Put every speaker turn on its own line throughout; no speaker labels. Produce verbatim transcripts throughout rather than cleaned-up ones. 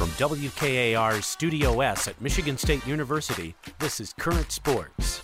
From W K A R's Studio S at Michigan State University, this is Current Sports.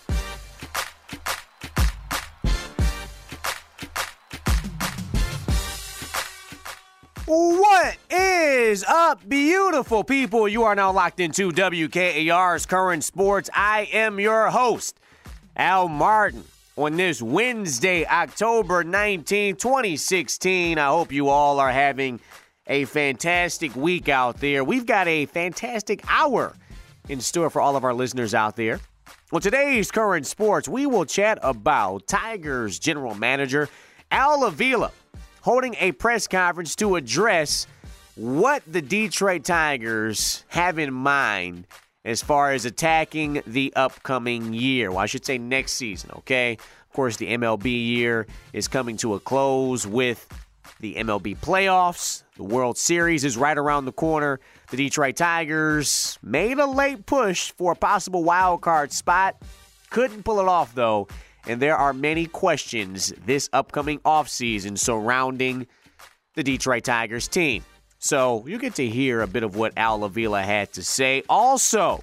What is up, beautiful people? You are now locked into W K A R's Current Sports. I am your host, Al Martin. On this Wednesday, October nineteenth, twenty sixteen, I hope you all are having a fantastic week out there. We've got a fantastic hour in store for all of our listeners out there. Well, today's Current Sports, we will chat about Tigers general manager Al Avila holding a press conference to address what the Detroit Tigers have in mind as far as attacking the upcoming year. Well, I should say next season, okay? Of course, the M L B year is coming to a close with the M L B playoffs. The World Series is right around the corner. The Detroit Tigers made a late push for a possible wild card spot. Couldn't pull it off, though. And there are many questions this upcoming offseason surrounding the Detroit Tigers team. So you get to hear a bit of what Al Avila had to say. Also,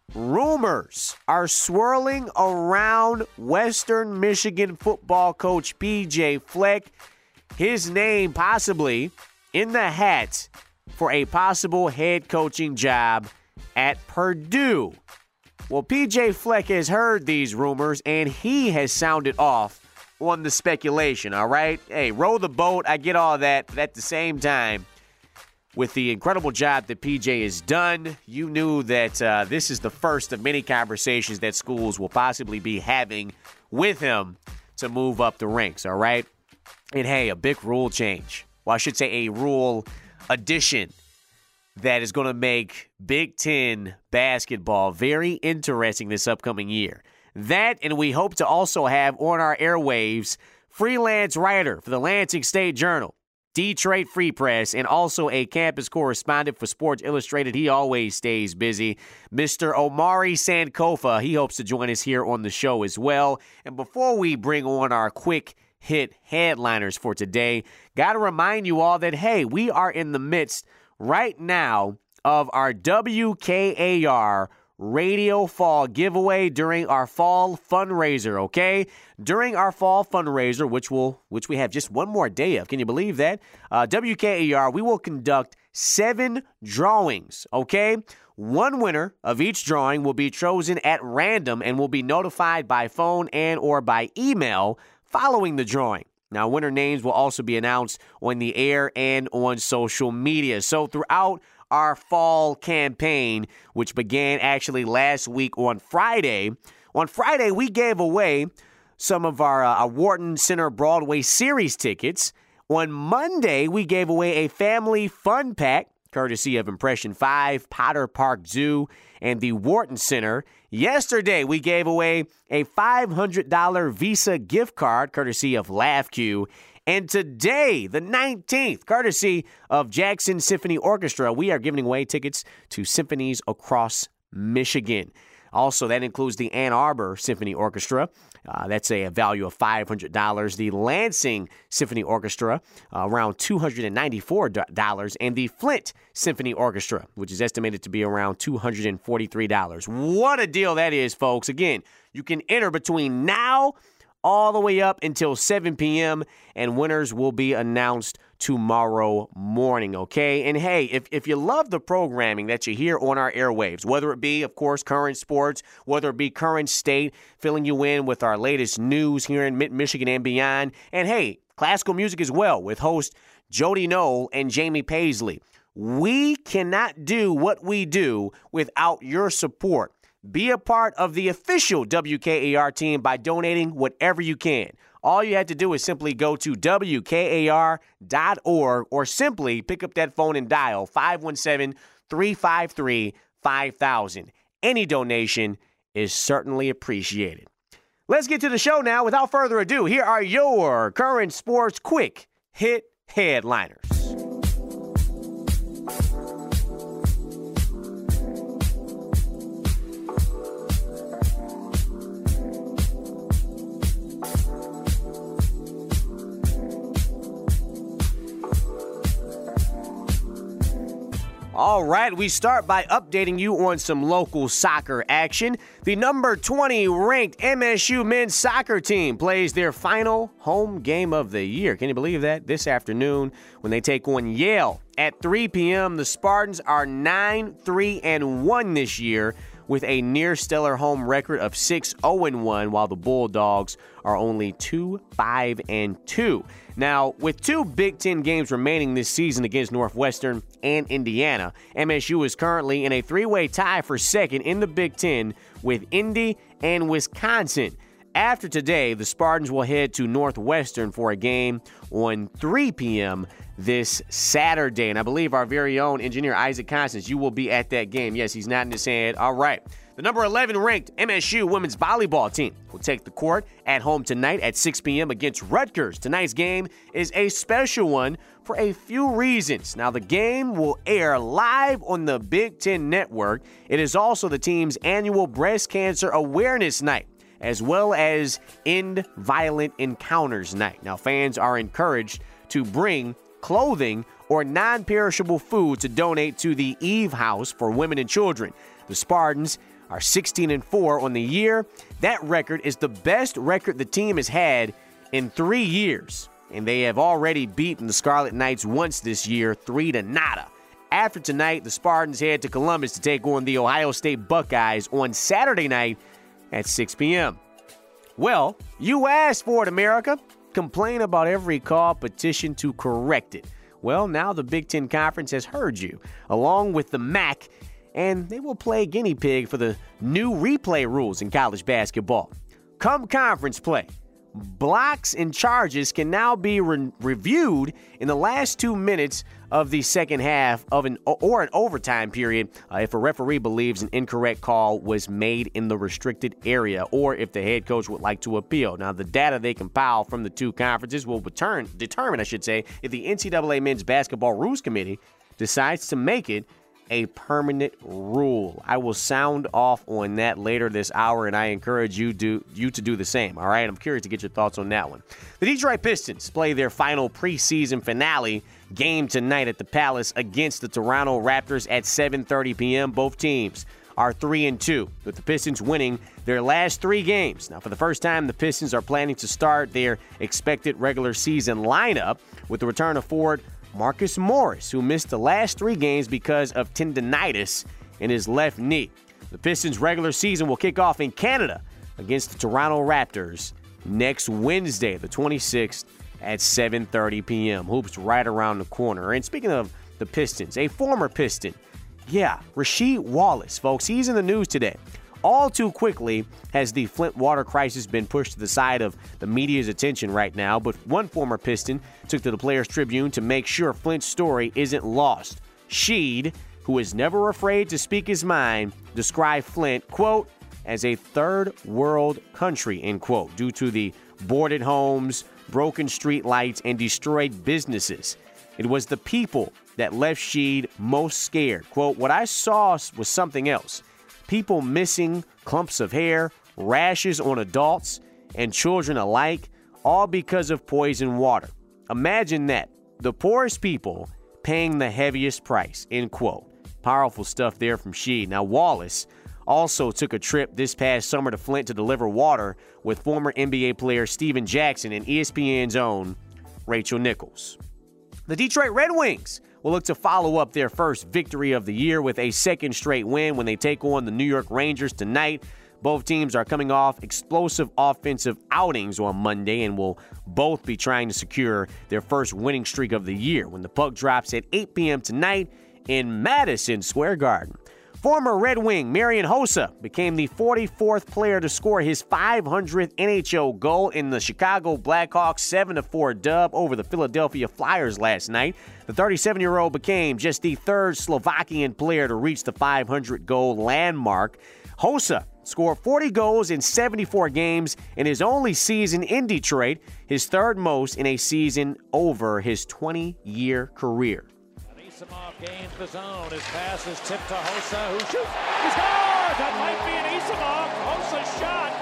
rumors are swirling around Western Michigan football coach P J Fleck. His name possibly in the hat for a possible head coaching job at Purdue. Well, P J Fleck has heard these rumors, and he has sounded off on the speculation, all right? Hey, row the boat, I get all that. But at the same time, with the incredible job that P J has done, you knew that uh, this is the first of many conversations that schools will possibly be having with him to move up the ranks, all right? And hey, a big rule change. Well, I should say a rule addition that is going to make Big Ten basketball very interesting this upcoming year. That, and we hope to also have on our airwaves freelance writer for the Lansing State Journal, Detroit Free Press, and also a campus correspondent for Sports Illustrated. He always stays busy. Mister Omari Sankofa, he hopes to join us here on the show as well. And before we bring on our quick hit headliners for today, got to remind you all that, hey, we are in the midst right now of our W K A R Radio Fall giveaway during our fall fundraiser, okay? During our fall fundraiser, which will which we have just one more day of. Can you believe that? Uh, W K A R, we will conduct seven drawings, okay? One winner of each drawing will be chosen at random and will be notified by phone and or by email following the drawing. Now, winner names will also be announced on the air and on social media. So throughout our fall campaign, which began actually last week on Friday, on Friday we gave away some of our, uh, our Wharton Center Broadway series tickets. On Monday, we gave away a family fun pack, courtesy of Impression five, Potter Park Zoo, and the Wharton Center. Yesterday, we gave away a five hundred dollars Visa gift card, courtesy of LaughQ. And today, the nineteenth, courtesy of Jackson Symphony Orchestra, we are giving away tickets to symphonies across Michigan. Also, that includes the Ann Arbor Symphony Orchestra. Uh, that's a, a value of five hundred dollars. The Lansing Symphony Orchestra, uh, around two hundred ninety-four dollars. And the Flint Symphony Orchestra, which is estimated to be around two hundred forty-three dollars. What a deal that is, folks. Again, you can enter between now all the way up until seven p.m., and winners will be announced tomorrow morning, okay? And hey, if, if you love the programming that you hear on our airwaves, whether it be, of course, Current Sports, whether it be Current State, filling you in with our latest news here in Mid-Michigan and beyond, and hey, classical music as well with host Jody Knoll and Jamie Paisley. We cannot do what we do without your support. Be a part of the official W K A R team by donating whatever you can. All you have to do is simply go to W K A R dot org or simply pick up that phone and dial five one seven, three five three, five thousand. Any donation is certainly appreciated. Let's get to the show now. Without further ado, here are your Current Sports quick hit headliners. All right, we start by updating you on some local soccer action. The number twenty ranked M S U men's soccer team plays their final home game of the year. Can you believe that? This afternoon when they take on Yale at three p.m. The Spartans are nine three and one this year with a near-stellar home record of six oh and one, while the Bulldogs are only two five and two. Now, with two Big Ten games remaining this season against Northwestern and Indiana, M S U is currently in a three-way tie for second in the Big Ten with Indy and Wisconsin. After today, the Spartans will head to Northwestern for a game on three p.m. this Saturday. And I believe our very own engineer, Isaac Constance, you will be at that game. Yes, he's nodding his head. All right. The number eleven ranked M S U women's volleyball team will take the court at home tonight at six p.m. against Rutgers. Tonight's game is a special one for a few reasons. Now, the game will air live on the Big Ten Network. It is also the team's annual Breast Cancer Awareness Night, as well as End Violent Encounters Night. Now, fans are encouraged to bring clothing or non-perishable food to donate to the Eve House for women and children. The Spartans are sixteen and four on the year. That record is the best record the team has had in three years, and they have already beaten the Scarlet Knights once this year, three to nada. After tonight, the Spartans head to Columbus to take on the Ohio State Buckeyes on Saturday night at six p.m. Well, you asked for it, America. Complain about every call, petition to correct it. Well, now the Big Ten Conference has heard you, along with the M A C, and they will play guinea pig for the new replay rules in college basketball. Come conference play, blocks and charges can now be re- reviewed in the last two minutes of the second half of an or an overtime period uh, if a referee believes an incorrect call was made in the restricted area, or if the head coach would like to appeal. Now, the data they compile from the two conferences will return, determine, I should say, if the N C double A Men's Basketball Rules Committee decides to make it a permanent rule. I will sound off on that later this hour, and I encourage you do you to do the same. All right, I'm curious to get your thoughts on that one. The Detroit Pistons play their final preseason finale game tonight at the Palace against the Toronto Raptors at seven thirty p.m. Both teams are three and two, with the Pistons winning their last three games. Now, for the first time, the Pistons are planning to start their expected regular season lineup with the return of forward Marcus Morris, who missed the last three games because of tendinitis in his left knee. The Pistons' regular season will kick off in Canada against the Toronto Raptors next Wednesday, the twenty-sixth, at seven thirty p.m. Hoops right around the corner. And speaking of the Pistons, a former Piston, yeah, Rasheed Wallace, folks, he's in the news today. All too quickly has the Flint water crisis been pushed to the side of the media's attention right now, but one former Piston took to the Players Tribune to make sure Flint's story isn't lost. Sheed, who is never afraid to speak his mind, described Flint, quote, as a third world country, end quote, due to the boarded homes, broken street lights, and destroyed businesses. It was the people that left Sheed most scared. Quote, what I saw was something else. People missing clumps of hair, rashes on adults and children alike, all because of poison water. Imagine that. The poorest people paying the heaviest price, end quote. Powerful stuff there from Sheed. Now, Wallace also took a trip this past summer to Flint to deliver water with former N B A player Steven Jackson and E S P N's own Rachel Nichols. The Detroit Red Wings will look to follow up their first victory of the year with a second straight win when they take on the New York Rangers tonight. Both teams are coming off explosive offensive outings on Monday and will both be trying to secure their first winning streak of the year when the puck drops at eight p.m. tonight in Madison Square Garden. Former Red Wing Marian Hossa became the forty-fourth player to score his five hundredth N H L goal in the Chicago Blackhawks seven to four dub over the Philadelphia Flyers last night. The thirty-seven-year-old became just the third Slovakian player to reach the five hundred goal landmark. Hossa scored forty goals in seventy-four games in his only season in Detroit, his third most in a season over his twenty-year career.
Anisimov gains the zone. His pass is tipped to Hossa, who shoots. He scores! That might be Anisimov. Hossa's shot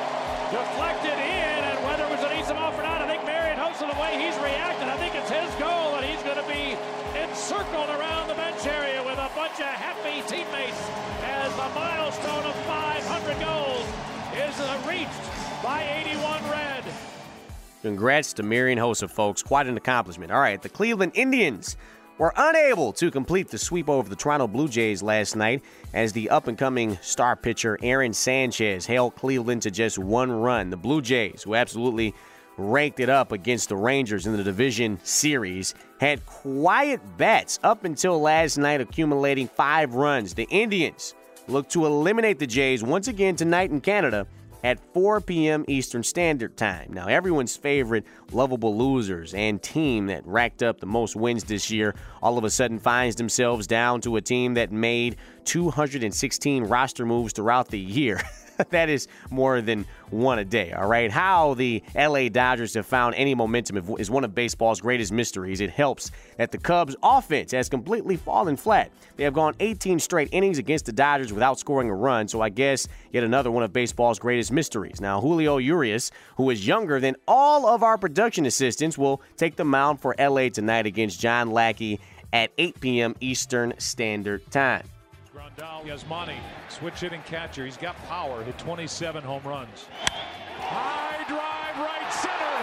deflected in, and whether it was Anisimov or not, I think Marian Hossa, the way he's reacted, I think it's his goal, and he's going to be encircled around the bench area with a bunch bunch of happy teammates as the milestone of five hundred goals is reached by eighty-one Red.
Congrats to Marian Hossa, folks. Quite an accomplishment. All right, the Cleveland Indians were unable to complete the sweep over the Toronto Blue Jays last night as the up-and-coming star pitcher Aaron Sanchez held Cleveland to just one run. The Blue Jays, who absolutely ranked it up against the Rangers in the division series, had quiet bats up until last night, accumulating five runs. The Indians look to eliminate the Jays once again tonight in Canada at four p.m. Eastern Standard Time. Now, everyone's favorite lovable losers and team that racked up the most wins this year all of a sudden finds themselves down to a team that made two hundred sixteen roster moves throughout the year. That is more than one a day, all right? How the L A Dodgers have found any momentum is one of baseball's greatest mysteries. It helps that the Cubs' offense has completely fallen flat. They have gone eighteen straight innings against the Dodgers without scoring a run, so I guess yet another one of baseball's greatest mysteries. Now, Julio Urias, who is younger than all of our production assistants, will take the mound for L A tonight against John Lackey at eight p.m. Eastern Standard Time.
Grandal Yasmani, switch hitting catcher. He's got power, hit twenty-seven home runs. High drive right center,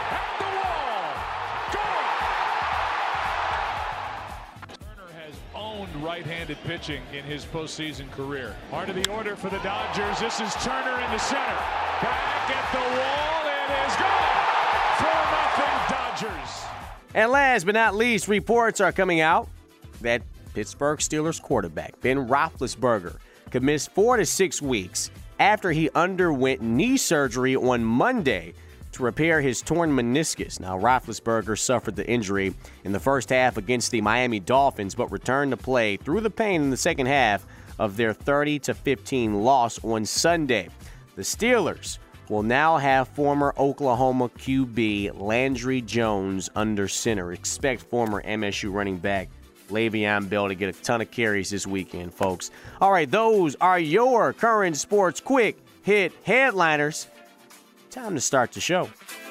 at the wall, gone! Turner has owned right-handed pitching in his postseason career. Part of the order for the Dodgers. This is Turner in the center. Back at the wall, it is gone! four nothing Dodgers.
And last but not least, reports are coming out that Pittsburgh Steelers quarterback Ben Roethlisberger could miss four to six weeks after he underwent knee surgery on Monday to repair his torn meniscus. Now, Roethlisberger suffered the injury in the first half against the Miami Dolphins, but returned to play through the pain in the second half of their thirty to fifteen loss on Sunday. The Steelers will now have former Oklahoma Q B Landry Jones under center. Expect former M S U running back Le'Veon Bell to get a ton of carries this weekend, folks. All right, those are your current sports quick hit headliners. Time to start the show.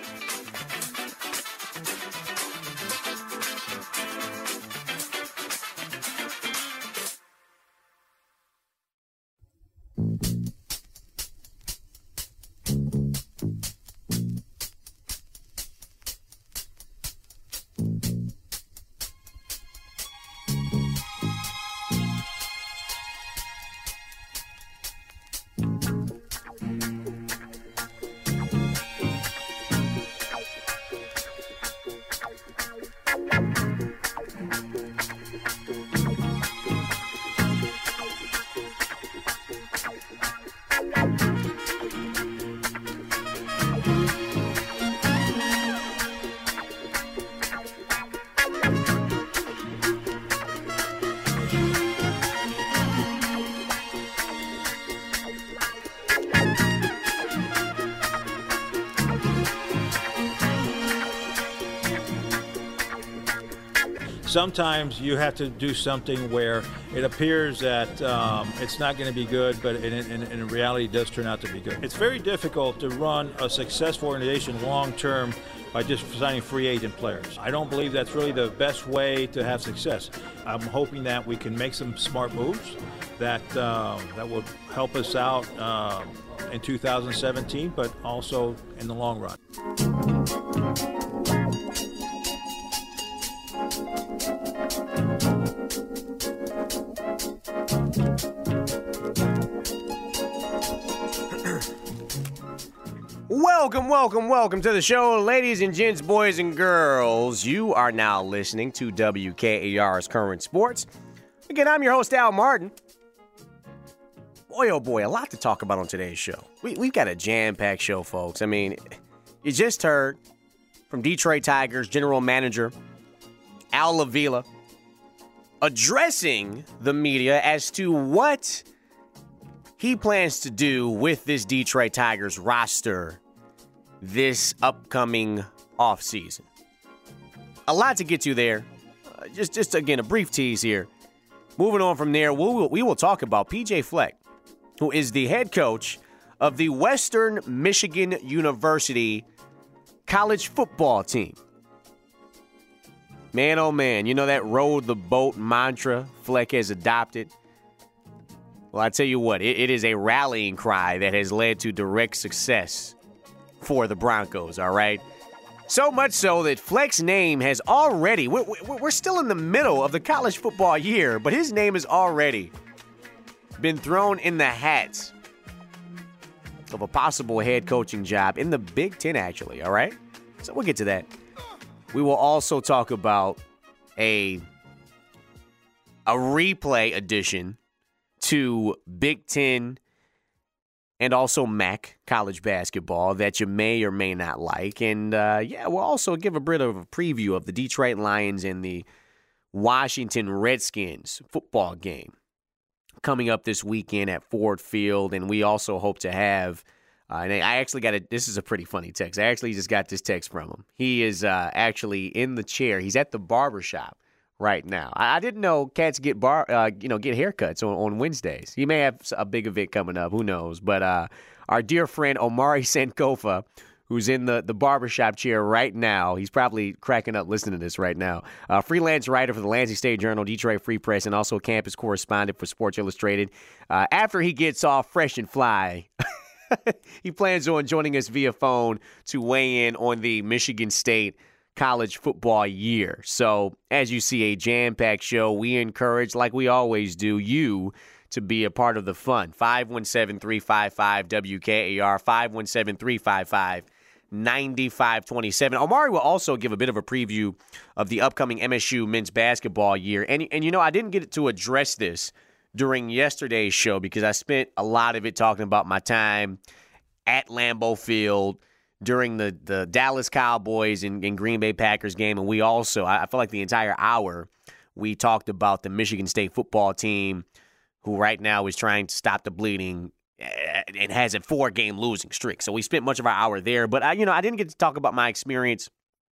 Sometimes you have to do something where it appears that um, it's not going to be good, but in, in, in reality it does turn out to be good. It's very difficult to run a successful organization long-term by just signing free agent players. I don't believe that's really the best way to have success. I'm hoping that we can make some smart moves that, um, that will help us out um, in two thousand seventeen, but also in the long run.
Welcome, welcome, welcome to the show, ladies and gents, boys and girls. You are now listening to W K A R's Current Sports. Again, I'm your host, Al Martin. Boy, oh boy, a lot to talk about on today's show. We, we've got a jam-packed show, folks. I mean, you just heard from Detroit Tigers general manager Al Avila addressing the media as to what he plans to do with this Detroit Tigers roster this upcoming offseason. A lot to get to there. Uh, just, just again, a brief tease here. Moving on from there, we will, we will talk about P J Fleck, who is the head coach of the Western Michigan University college football team. Man, oh man, you know that row the boat mantra Fleck has adopted? Well, I tell you what, it, it is a rallying cry that has led to direct success for the Broncos, all right? So much so that Fleck's name has already, we're, we're still in the middle of the college football year, but his name has already been thrown in the hats of a possible head coaching job in the Big Ten, actually, all right? So we'll get to that. We will also talk about a, a replay edition to Big Ten and also M A C college basketball that you may or may not like. And, uh, yeah, we'll also give a bit of a preview of the Detroit Lions and the Washington Redskins football game coming up this weekend at Ford Field. And we also hope to have, uh, and I actually got a, this is a pretty funny text. I actually just got this text from him. He is uh, actually in the chair. He's at the barbershop right now. I, I didn't know cats get bar, uh, you know, get haircuts on, on Wednesdays. He may have a big event coming up. Who knows? But uh, our dear friend Omari Sankofa, who's in the, the barbershop chair right now, he's probably cracking up listening to this right now. Uh, freelance writer for the Lansing State Journal, Detroit Free Press, and also campus correspondent for Sports Illustrated. Uh, after he gets off fresh and fly, he plans on joining us via phone to weigh in on the Michigan State college football year. So as you see, a jam-packed show. We encourage, like we always do, you to be a part of the fun. five one seven, three five five, W K A R, five one seven, three five five, nine five two seven. Omari will also give a bit of a preview of the upcoming M S U men's basketball year. And, and you know, I didn't get to address this during yesterday's show because I spent a lot of it talking about my time at Lambeau Field during the, the Dallas Cowboys and, and Green Bay Packers game. And we also, I, I feel like the entire hour, we talked about the Michigan State football team, who right now is trying to stop the bleeding and has a four-game losing streak. So we spent much of our hour there. But, I, you know, I didn't get to talk about my experience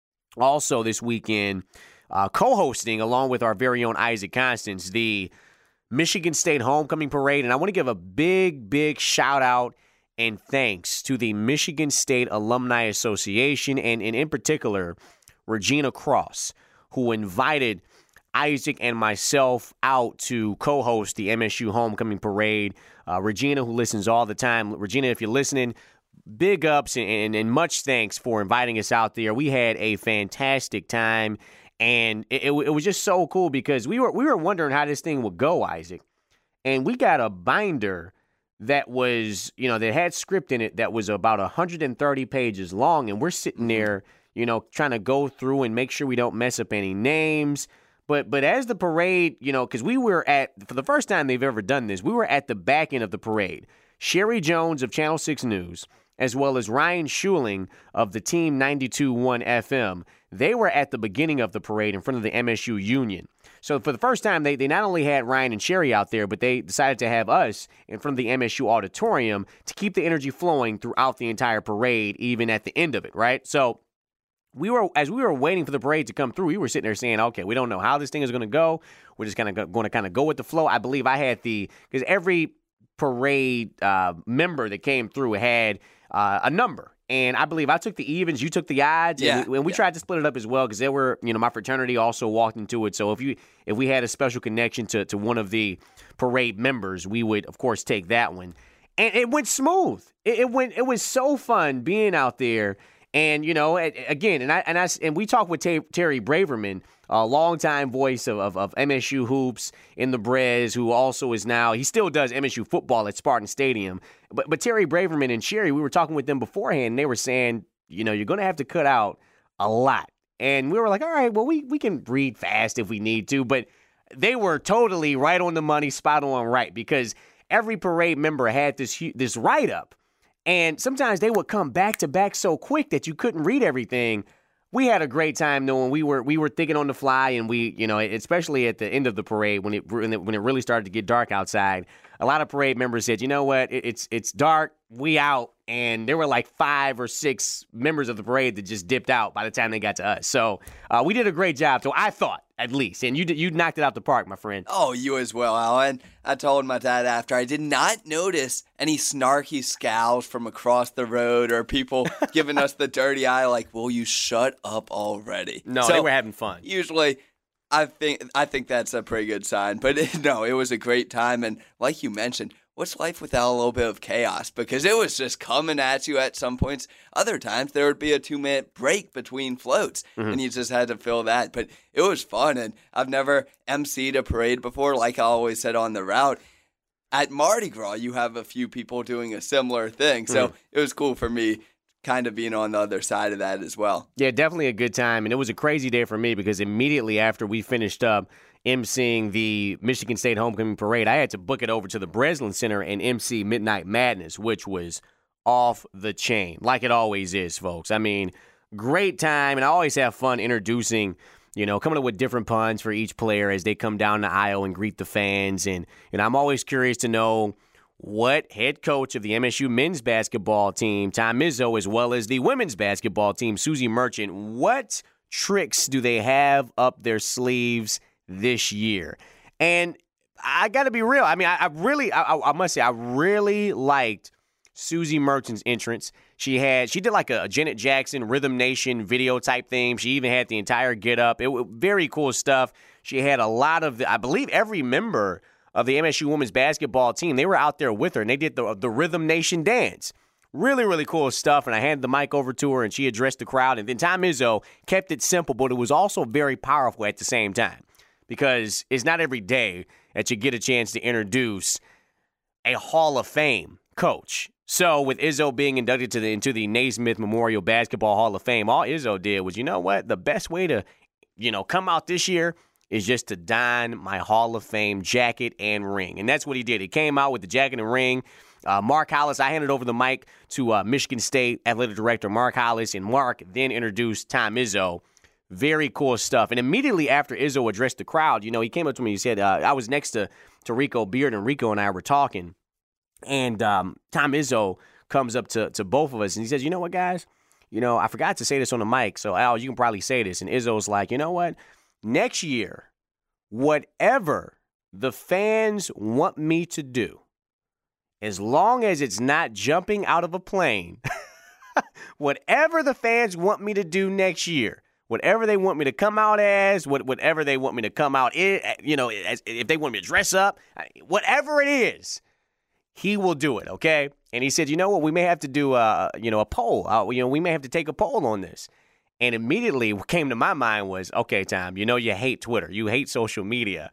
also this weekend uh, co-hosting, along with our very own Isaac Constance, the Michigan State Homecoming Parade. And I want to give a big, big shout-out and thanks to the Michigan State Alumni Association and, and in particular, Regina Cross, who invited Isaac and myself out to co-host the M S U Homecoming Parade. Uh, Regina, who listens all the time. Regina, if you're listening, big ups and, and, and much thanks for inviting us out there. We had a fantastic time, and it, it, it was just so cool because we were we were wondering how this thing would go, Isaac. And we got a binder that was, you know, that had script in it that was about one hundred thirty pages long, and we're sitting there, you know, trying to go through and make sure we don't mess up any names. But but as the parade, you know, because we were at, for the first time they've ever done this, we were at the back end of the parade. Sherry Jones of Channel six News, as well as Ryan Schuling of the Team ninety-two point one F M, they were at the beginning of the parade in front of the M S U Union. So for the first time, they, they not only had Ryan and Sherry out there, but they decided to have us in front of the M S U Auditorium to keep the energy flowing throughout the entire parade, even at the end of it, right? So we were, as we were waiting for the parade to come through, we were sitting there saying, okay, we don't know how this thing is going to go. We're just kind of going to kind of go with the flow. I believe I had the, because every parade uh, member that came through had uh, a number. And I believe I took the evens, you took the odds,
yeah,
and we, and we
yeah.
tried to split it up as well because there were, you know, my fraternity also walked into it. So if you if we had a special connection to, to one of the parade members, we would, of course, take that one. And it went smooth. It, it went. It was so fun being out there. And, you know, again, and I and I and we talked with Ter- Terry Braverman, a longtime voice of, of, of M S U hoops in the Brez, who also is now, he still does M S U football at Spartan Stadium. But but Terry Braverman and Sherry, we were talking with them beforehand, and they were saying, you know, you're going to have to cut out a lot. And we were like, all right, well, we, we can read fast if we need to. But they were totally right on the money, spot on right, because every parade member had this this write-up. And sometimes they would come back to back so quick that you couldn't read everything. We had a great time knowing we were we were thinking on the fly, and we, you know, especially at the end of the parade when it when it, when it really started to get dark outside. A lot of parade members said, you know what, it, it's it's dark, we out, and there were like five or six members of the parade that just dipped out by the time they got to us. So uh, we did a great job, so I thought, at least. And you you knocked it out the park, my friend.
Oh, you as well, Alan. I told my dad after, I did not notice any snarky scowls from across the road or people giving us the dirty eye like, will you shut up already?
No,
so
they were having fun.
Usually, I think I think that's a pretty good sign. But it, no, it was a great time. And like you mentioned, what's life without a little bit of chaos? Because it was just coming at you at some points. Other times, there would be a two-minute break between floats, mm-hmm. and you just had to fill that. But it was fun, and I've never emceed a parade before, like I always said on the route. At Mardi Gras, you have a few people doing a similar thing, so mm-hmm. it was cool for me kind of being on the other side of that as well.
Yeah, definitely a good time, and it was a crazy day for me because immediately after we finished up emceeing the Michigan State Homecoming Parade, I had to book it over to the Breslin Center and emcee Midnight Madness, which was off the chain, like it always is, folks. I mean, great time, and I always have fun introducing, you know, coming up with different puns for each player as they come down the aisle and greet the fans. And, and I'm always curious to know what head coach of the M S U men's basketball team, Tom Izzo, as well as the women's basketball team, Susie Merchant, what tricks do they have up their sleeves this year? And I got to be real. I mean, I, I really, I, I must say, I really liked Susie Merchant's entrance. She had, she did like a, a Janet Jackson Rhythm Nation video type theme. She even had the entire get up. It was very cool stuff. She had a lot of the, I believe every member of the M S U women's basketball team, they were out there with her, and they did the, the Rhythm Nation dance. Really, really cool stuff, and I handed the mic over to her, and she addressed the crowd. And then Tom Izzo kept it simple, but it was also very powerful at the same time, because it's not every day that you get a chance to introduce a Hall of Fame coach. So with Izzo being inducted to the, into the Naismith Memorial Basketball Hall of Fame, all Izzo did was, you know what, the best way to, you know, come out this year is just to don my Hall of Fame jacket and ring. And that's what he did. He came out with the jacket and ring. Uh, Mark Hollis, I handed over the mic to uh, Michigan State Athletic Director Mark Hollis, and Mark then introduced Tom Izzo. Very cool stuff. And immediately after Izzo addressed the crowd, you know, he came up to me and he said, uh, I was next to, to Rico Beard, and Rico and I were talking. And um, Tom Izzo comes up to, to both of us, and he says, you know what, guys? You know, I forgot to say this on the mic, so Al, you can probably say this. And Izzo's like, you know what? Next year, whatever the fans want me to do, as long as it's not jumping out of a plane, whatever the fans want me to do next year, whatever they want me to come out as, what, whatever they want me to come out in, you know, as, if they want me to dress up, whatever it is, he will do it, okay? And he said, you know what, we may have to do a, you know, a poll. Uh, you know, we may have to take a poll on this. And immediately what came to my mind was, okay, Tom, you know you hate Twitter. You hate social media.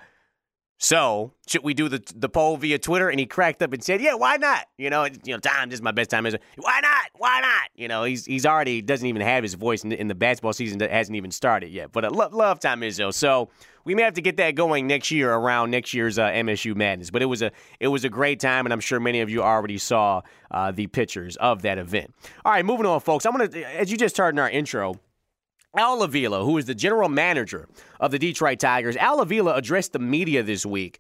So should we do the the poll via Twitter? And he cracked up and said, yeah, why not? You know, you know, Tom, this is my best time. Why not? Why not? You know, he's he's already doesn't even have his voice in the, in the basketball season that hasn't even started yet. But I love, love Tom Izzo. So we may have to get that going next year around next year's uh, M S U Madness. But it was a it was a great time, and I'm sure many of you already saw uh, the pictures of that event. All right, moving on, folks. I'm gonna, as you just heard in our intro, Al Avila, who is the general manager of the Detroit Tigers, Al Avila addressed the media this week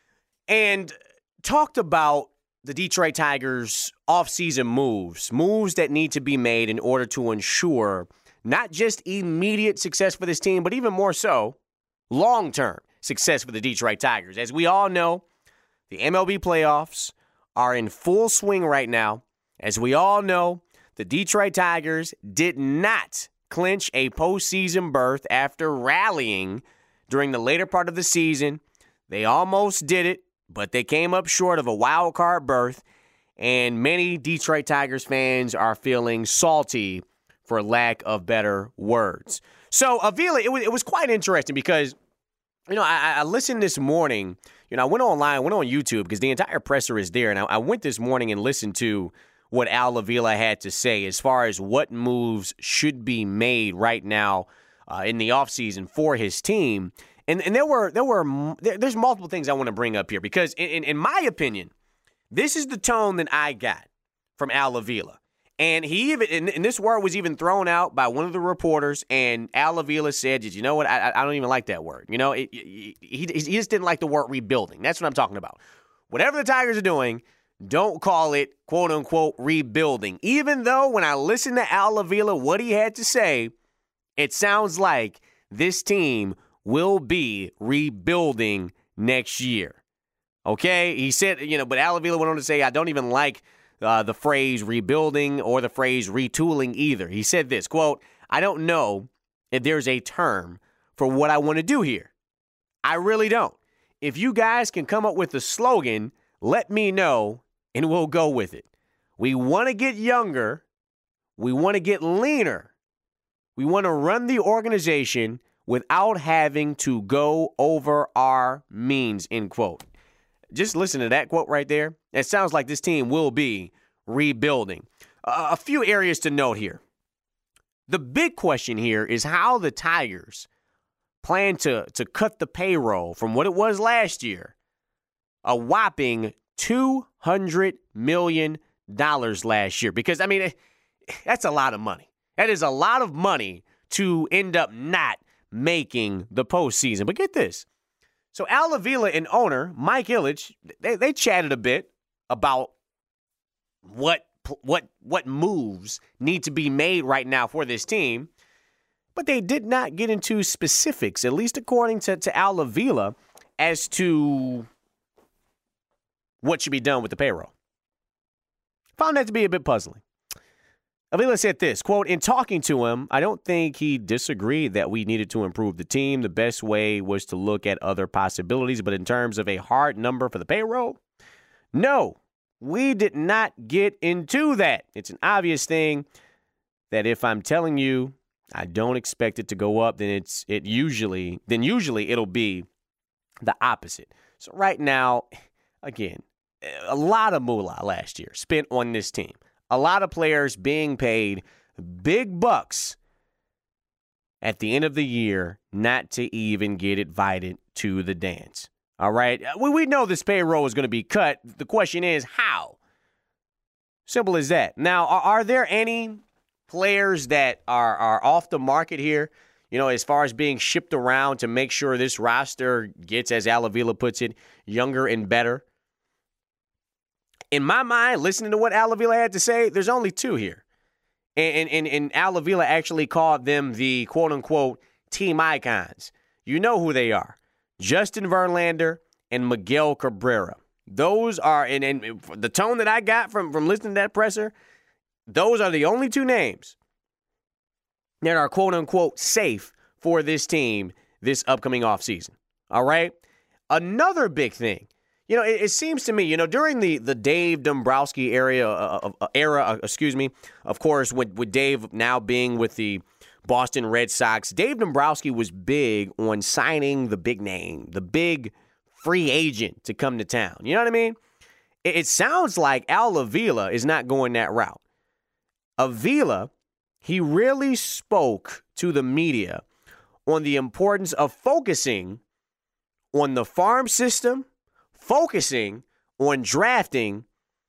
and talked about the Detroit Tigers' offseason moves, moves that need to be made in order to ensure not just immediate success for this team, but even more so, long-term success for the Detroit Tigers. As we all know, the M L B playoffs are in full swing right now. As we all know, the Detroit Tigers did not clinch a postseason berth after rallying during the later part of the season. They almost did it, but they came up short of a wild card berth, and many Detroit Tigers fans are feeling salty, for lack of better words. So Avila, it was, it was quite interesting because, you know, I, I listened this morning. You know, I went online, went on YouTube because the entire presser is there, and I, I went this morning and listened to what Al Avila had to say as far as what moves should be made right now uh, in the offseason for his team. And and there were there were there, there's multiple things I want to bring up here because in, in, in my opinion, this is the tone that I got from Al Avila. And he even and, and this word was even thrown out by one of the reporters, and Al Avila said, you know what, I, I don't even like that word. You know, it, he, he just didn't like the word rebuilding. That's what I'm talking about. Whatever the Tigers are doing, don't call it, quote unquote, rebuilding. Even though when I listened to Al Avila, what he had to say, it sounds like this team will be rebuilding next year. Okay? He said, you know, but Al Avila went on to say, I don't even like uh, the phrase rebuilding or the phrase retooling either. He said this, quote, I don't know if there's a term for what I want to do here. I really don't. If you guys can come up with a slogan, let me know and we'll go with it. We want to get younger. We want to get leaner. We want to run the organization without having to go over our means, end quote. Just listen to that quote right there. It sounds like this team will be rebuilding. Uh, a few areas to note here. The big question here is how the Tigers plan to, to cut the payroll from what it was last year, a whopping two hundred million dollars last year. Because, I mean, that's a lot of money. That is a lot of money to end up not making the postseason. But get this. So Al Avila and owner Mike Ilitch, they, they chatted a bit about what what what moves need to be made right now for this team. But they did not get into specifics, at least according to, to Al Avila, as to what should be done with the payroll. Found that to be a bit puzzling. Avila said this, quote, in talking to him, I don't think he disagreed that we needed to improve the team. The best way was to look at other possibilities. But in terms of a hard number for the payroll, no, we did not get into that. It's an obvious thing that if I'm telling you I don't expect it to go up, then it's it usually then usually it'll be the opposite. So right now, again, a lot of moolah last year spent on this team. A lot of players being paid big bucks at the end of the year not to even get invited to the dance. All right? We, we know this payroll is going to be cut. The question is how? Simple as that. Now, are, are there any players that are, are off the market here, you know, as far as being shipped around to make sure this roster gets, as Al Avila puts it, younger and better? In my mind, listening to what Al Avila had to say, there's only two here. And, and, and Al Avila actually called them the quote-unquote team icons. You know who they are. Justin Verlander and Miguel Cabrera. Those are, and, and the tone that I got from, from listening to that presser, those are the only two names that are quote-unquote safe for this team this upcoming offseason. All right? Another big thing. You know, it, it seems to me, you know, during the, the Dave Dombrowski area, uh, uh, era, uh, excuse me, of course, with, with Dave now being with the Boston Red Sox, Dave Dombrowski was big on signing the big name, the big free agent to come to town. You know what I mean? It, it sounds like Al Avila is not going that route. Avila, he really spoke to the media on the importance of focusing on the farm system, focusing on drafting,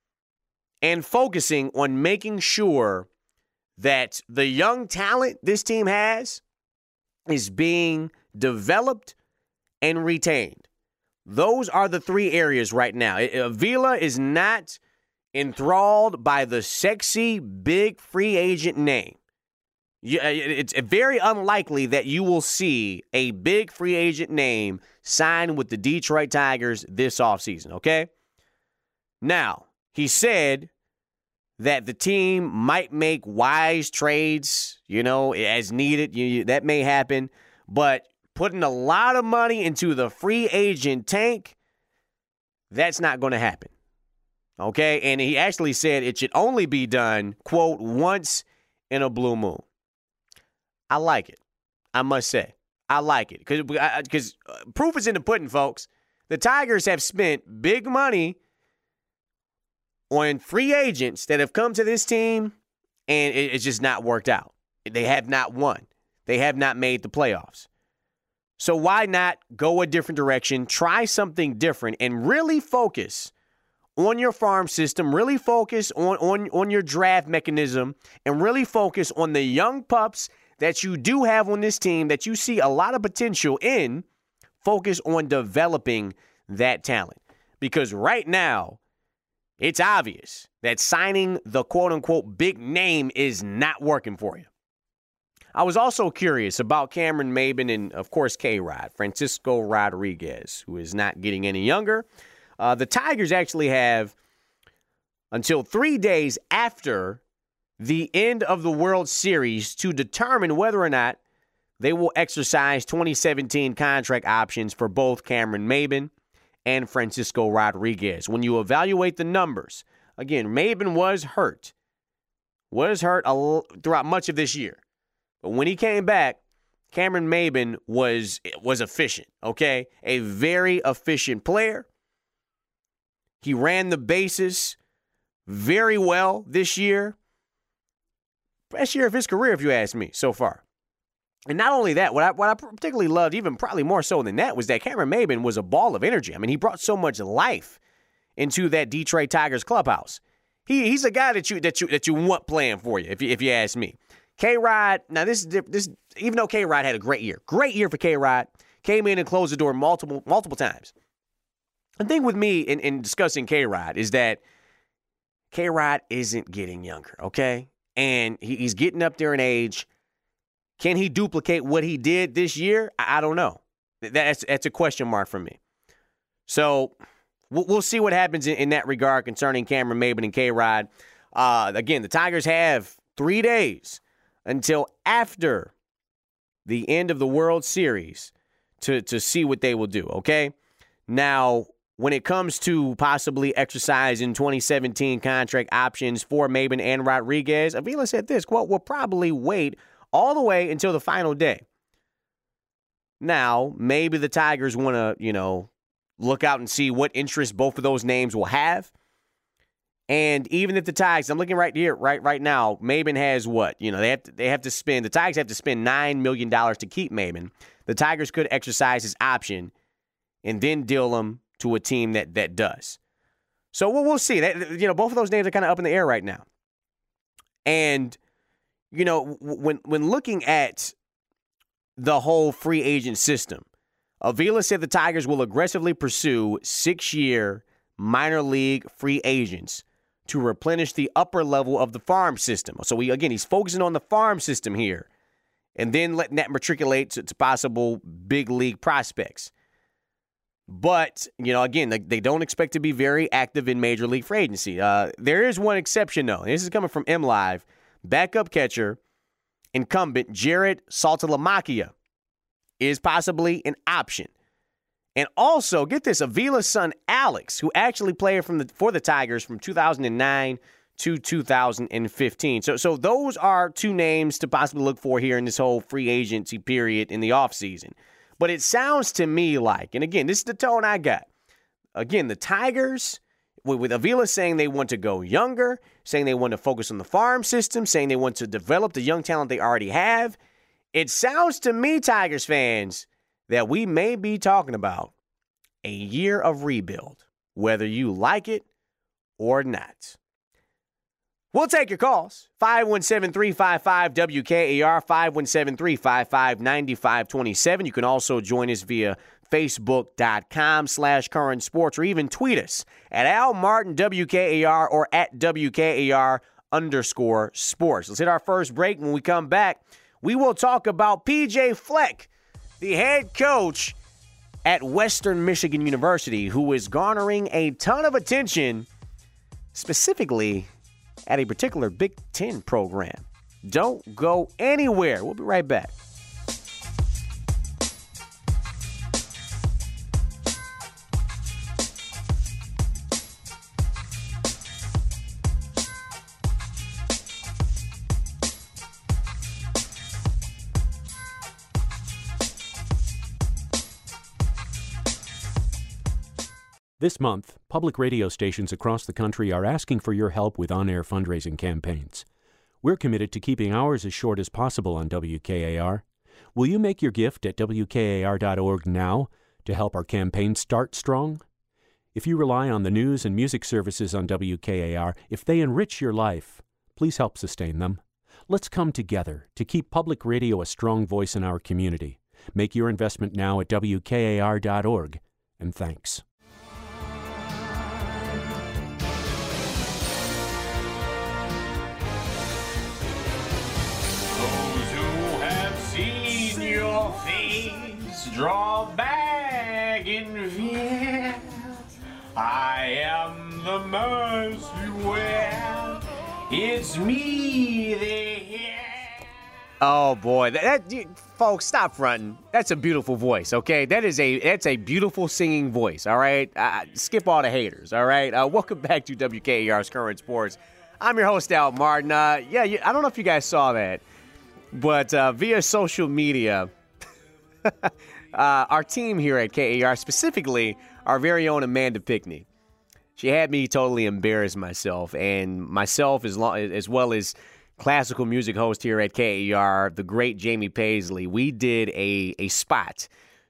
and focusing on making sure that the young talent this team has is being developed and retained. Those are the three areas right now. Avila is not enthralled by the sexy, big free agent name. It's very unlikely that you will see a big free agent name sign with the Detroit Tigers this offseason, okay? Now, he said that the team might make wise trades, you know, as needed. You, that may happen. But putting a lot of money into the free agent tank, that's not going to happen. Okay? And he actually said it should only be done, quote, once in a blue moon. I like it. I must say. I like it. Because because proof is in the pudding, folks. The Tigers have spent big money on free agents that have come to this team, and it, it's just not worked out. They have not won. They have not made the playoffs. So why not go a different direction, try something different, and really focus on your farm system, really focus on, on, on your draft mechanism, and really focus on the young pups that you do have on this team that you see a lot of potential in. Focus on developing that talent. Because right now, it's obvious that signing the quote-unquote big name is not working for you. I was also curious about Cameron Maybin and, of course, K-Rod, Francisco Rodriguez, who is not getting any younger. Uh, the Tigers actually have until three days after the end of the World Series to determine whether or not they will exercise twenty seventeen contract options for both Cameron Maybin and Francisco Rodriguez. When you evaluate the numbers, again, Maybin was hurt, was hurt a, throughout much of this year. But when he came back, Cameron Maybin was, was efficient, okay? A very efficient player. He ran the bases very well this year. Best year of his career, if you ask me, so far. And not only that, what I, what I particularly loved, even probably more so than that, was that Cameron Maybin was a ball of energy. I mean, he brought so much life into that Detroit Tigers clubhouse. He he's a guy that you that you that you want playing for you, if you if you ask me. K-Rod, now this is this even though K-Rod had a great year, great year for K-Rod, came in and closed the door multiple multiple times. The thing with me in, in discussing K-Rod is that K-Rod isn't getting younger, okay? And he, he's getting up there in age. Can he duplicate what he did this year? I, I don't know. That's that's a question mark for me. So we'll, we'll see what happens in, in that regard concerning Cameron Maybin and K-Rod. Uh, again, the Tigers have three days until after the end of the World Series to, to see what they will do, okay? Now, when it comes to possibly exercising twenty seventeen contract options for Maybin and Rodriguez, Avila said this, quote, we'll probably wait all the way until the final day. Now, maybe the Tigers want to, you know, look out and see what interest both of those names will have. And even if the Tigers, I'm looking right here, right, right now, Maybin has what? You know, they have to, they have to spend, the Tigers have to spend nine million dollars to keep Maybin. The Tigers could exercise his option and then deal him to a team that that does. So we'll, we'll see. That, you know, both of those names are kind of up in the air right now. And, you know, when when looking at the whole free agent system, Avila said the Tigers will aggressively pursue six-year minor league free agents to replenish the upper level of the farm system. So, we, again, he's focusing on the farm system here and then letting that matriculate to, to possible big league prospects. But, you know, again, they, they don't expect to be very active in Major League Free Agency. Uh, there is one exception, though. This is coming from M Live. Backup catcher, incumbent Jared Saltalamacchia is possibly an option. And also, get this, Avila's son, Alex, who actually played from the, for the Tigers from two thousand nine to two thousand fifteen. So, so those are two names to possibly look for here in this whole free agency period in the offseason. But it sounds to me like, and again, this is the tone I got. Again, the Tigers, with, with Avila saying they want to go younger, saying they want to focus on the farm system, saying they want to develop the young talent they already have, it sounds to me, Tigers fans, that we may be talking about a year of rebuild, whether you like it or not. We'll take your calls. five one seven, three five five, W K A R, five one seven, three five five, nine five two seven. You can also join us via Facebook.com slash current sports or even tweet us at Al Martin W K A R or at W K A R underscore sports. Let's hit our first break. When we come back, we will talk about P J Fleck, the head coach at Western Michigan University, who is garnering a ton of attention, specifically at a particular Big Ten program. Don't go anywhere. We'll be right back.
This month, public radio stations across the country are asking for your help with on-air fundraising campaigns. We're committed to keeping ours as short as possible on W K A R. Will you make your gift at W K A R dot org now to help our campaign start strong? If you rely on the news and music services on W K A R, if they enrich your life, please help sustain them. Let's come together to keep public radio a strong voice in our community. Make your investment now at W K A R dot org, and thanks.
draw back in fear. I am the mercy well. It's me they hear. Oh boy, that, that folks, stop fronting. That's a beautiful voice, okay? That is a that's a beautiful singing voice. All right, uh, skip all the haters. All right, uh, welcome back to W K A R's Current Sports. I'm your host, Al Martin. Uh, yeah, you, I don't know if you guys saw that, but uh, via social media, uh, our team here at K A R, specifically our very own Amanda Pickney, she had me totally embarrass myself, and myself as, long, as well as classical music host here at K A R, the great Jamie Paisley. We did a, a spot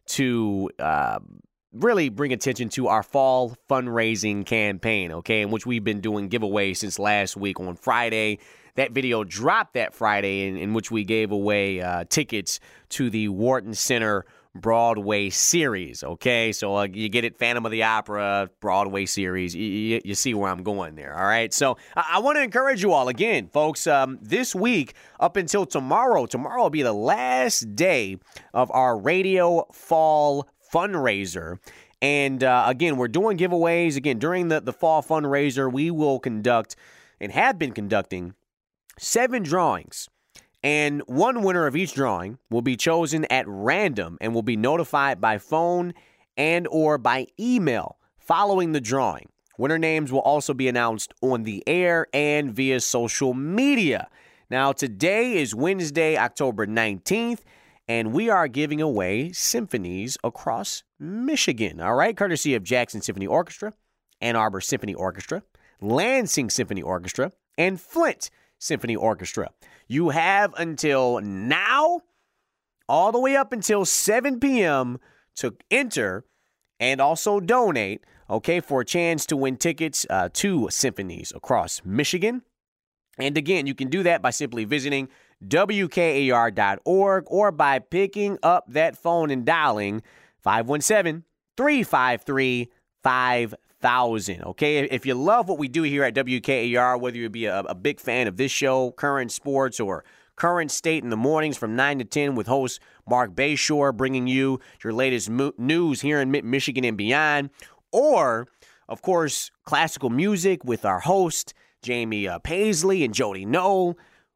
to uh, really bring attention to our fall fundraising campaign, okay, in which we've been doing giveaways since last week on Friday. That video dropped that Friday in, in which we gave away uh, tickets to the Wharton Center Broadway series, okay? So uh, you get it, Phantom of the Opera, Broadway series. You, you, you see where I'm going there, all right? So I, I want to encourage you all, again, folks, um, this week up until tomorrow, tomorrow will be the last day of our Radio Fall fundraiser. And, uh, again, we're doing giveaways. Again, during the, the fall fundraiser, we will conduct and have been conducting seven drawings. And one winner of each drawing will be chosen at random and will be notified by phone and or by email following the drawing. Winner names will also be announced on the air and via social media. Now, today is Wednesday, October nineteenth, and we are giving away symphonies across Michigan, all right? Courtesy of Jackson Symphony Orchestra, Ann Arbor Symphony Orchestra, Lansing Symphony Orchestra, and Flint Symphony Orchestra. You have until now, all the way up until seven p.m. to enter and also donate, okay, for a chance to win tickets uh, to symphonies across Michigan. And again, you can do that by simply visiting W K A R dot org or by picking up that phone and dialing five one seven, three five three, five thousand. Okay, if you love what we do here at W K A R, whether you be a, a big fan of this show, Current Sports, or Current State in the mornings from nine to ten with host Mark Bayshore bringing you your latest mo- news here in Michigan and beyond, or, of course, classical music with our host, Jamie uh, Paisley and Jody Knoll.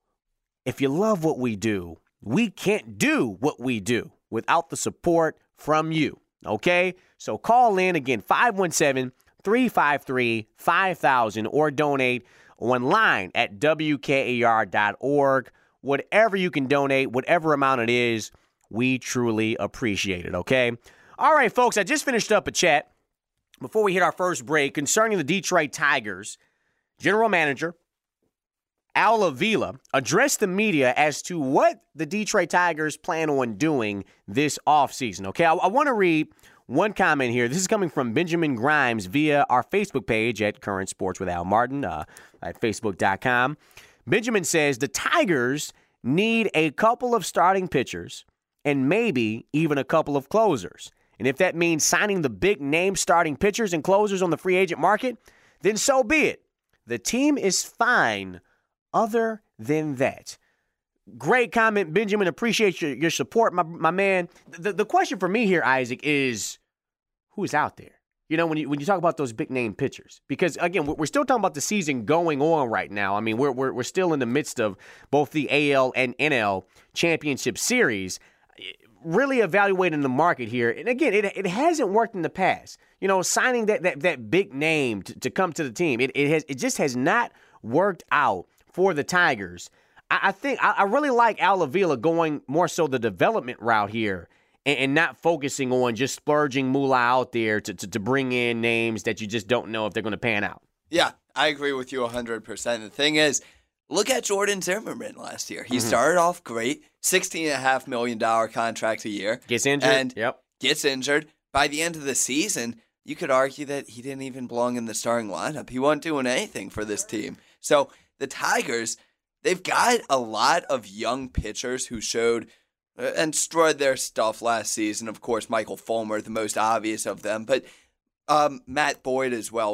If you love what we do, we can't do what we do without the support from you, okay? So call in, again, five one seven, three five three, five thousand or donate online at W K A R dot org. Whatever you can donate, whatever amount it is, we truly appreciate it, okay? All right, folks, I just finished up a chat before we hit our first break concerning the Detroit Tigers. General Manager Al Avila addressed the media as to what the Detroit Tigers plan on doing this offseason, okay? I, I want to read one comment here. This is coming from Benjamin Grimes via our Facebook page at Current Sports with Al Martin uh, at facebook dot com. Benjamin says the Tigers need a couple of starting pitchers and maybe even a couple of closers. And if that means signing the big-name starting pitchers and closers on the free agent market, then so be it. The team is fine other than that. Great comment, Benjamin. Appreciate your, your support, my, my man. The, the question for me here, Isaac, is who is out there? You know, when you when you talk about those big name pitchers, because again, we're still talking about the season going on right now. I mean, we're we're we're still in the midst of both the A L and N L championship series. Really evaluating the market here, and again, it it hasn't worked in the past. You know, signing that that that big name to, to come to the team, it it has it just has not worked out for the Tigers. I, I think I, I really like Al Avila going more so the development route here. And not focusing on just splurging moolah out there to, to, to bring in names that you just don't know if they're going to pan out.
Yeah, I agree with you one hundred percent. The thing is, look at Jordan Zimmerman last year. He mm-hmm. started off great, sixteen point five million dollars contract a year.
Gets injured.
And
yep.
gets injured. By the end of the season, you could argue that he didn't even belong in the starting lineup. He wasn't doing anything for this team. So the Tigers, they've got a lot of young pitchers who showed – and destroyed their stuff last season. Of course, Michael Fulmer, the most obvious of them. But um, Matt Boyd as well was